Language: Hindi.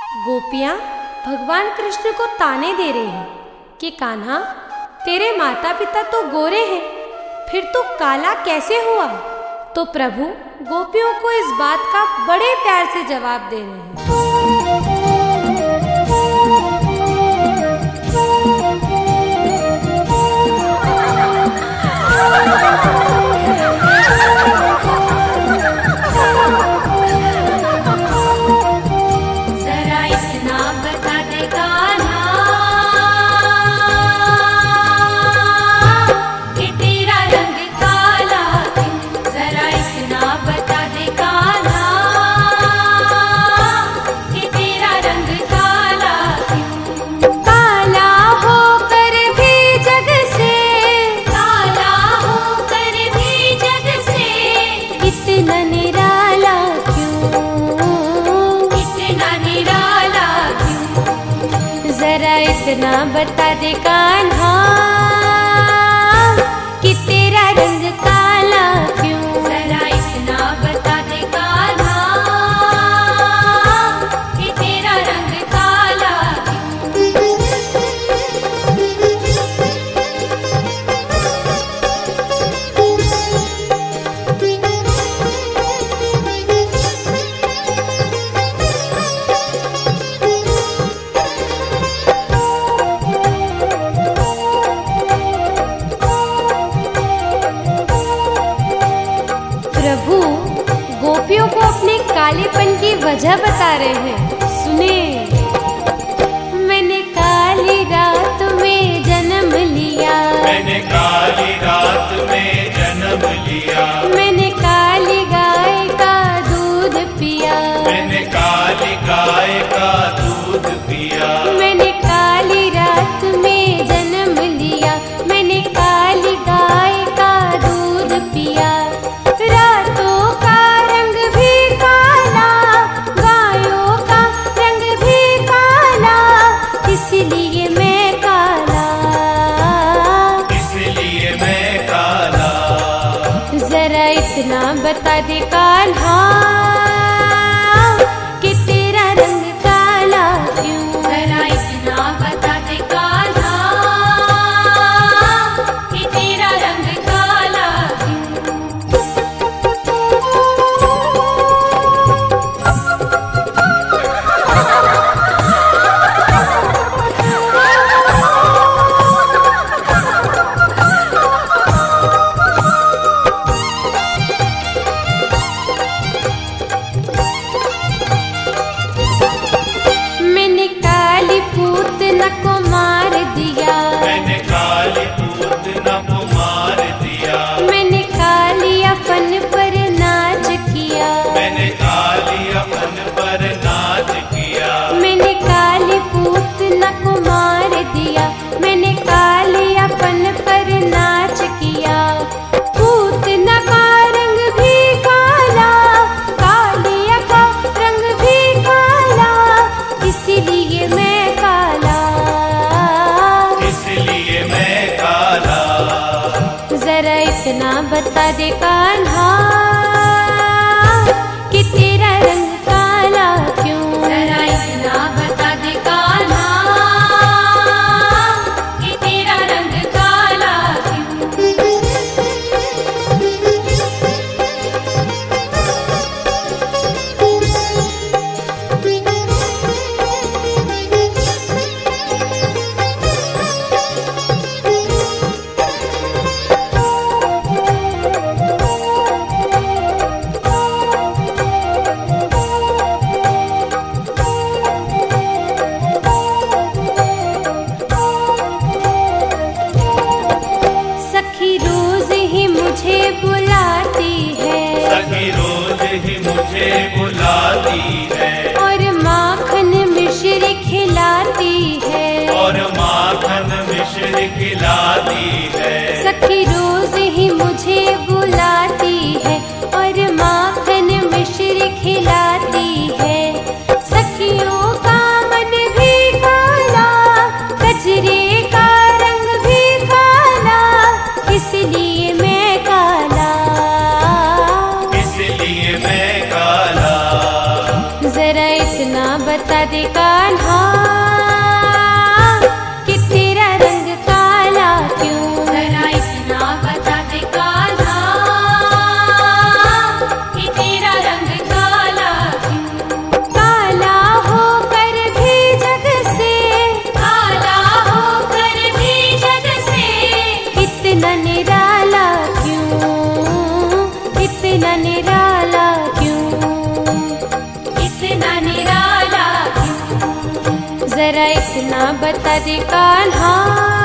गोपियाँ भगवान कृष्ण को ताने दे रही हैं कि कान्हा, तेरे माता पिता तो गोरे हैं, फिर तू काला कैसे हुआ? तो प्रभु गोपियों को इस बात का बड़े प्यार से जवाब दे रहे हैं। इतना बता दे कान्हा कि तेरा रंग काला क्यों? जरा इतना बता दे कान्हा कि तेरा रंग काला गोपियों को अपने कालेपन की वजह बता रहे हैं। सुने। मैंने काली रात में जन्म लिया, मैंने काली रात में जन्म लिया, मैंने काली गाय का दूध पिया, मैंने काली गाय का दूध पिया, मैंने काली रात में जन्म लिया, मैंने काली गाय का दूध पिया। रातों का रंग भी काला, गायों का रंग भी काला, इसलिए मैं काला, इसलिए मैं काला। जरा इतना बता दे कान्हा कि तेरा रंग काला क्यों? जरा इतना बता दे कान्हा कि तेरा रंग काला को मार दिया, मैंने काली पूतना को मार दिया, मैंने काली अपन पर नाच किया, मैंने काली अपन पर नाच किया, मैंने काली पूतना को मार दिया, मैंने काली अपन पर नाच किया। पूतना का रंग भी काला, कालिया का रंग भी काला, इसीलिए मैं काला, इसलिए मैं काला। जरा इतना बता दे कान्हा कि तेरा रंग काला क्यों? जरा इतना बता दे कान्हा कि तेरा रंग काला क्यों? सखी रोज ही मुझे बुलाती है, सखी रोज ही मुझे बुलाती है, और माखन मिश्री खिलाती है, और माखन मिश्री खिलाती है। सखी रोज ही मुझे बुलाती है, और माखन मिश्री खिलाती है। सखियों का मन भी काला, कजरे का रंग भी काला, इसलिए मैं काला, इसलिए मैं काला। जरा इतना बता दे कान्हा कि तेरा रंग काला क्यों। जरा इतना बता दे कान्हा कि तेरा रंग काला क्यों। काला होकर भी जग से, काला होकर भी जग से इतना निराला क्यों, इतना निराला क्यों, इतना निराला क्यों। जरा इतना बता दे कान्हा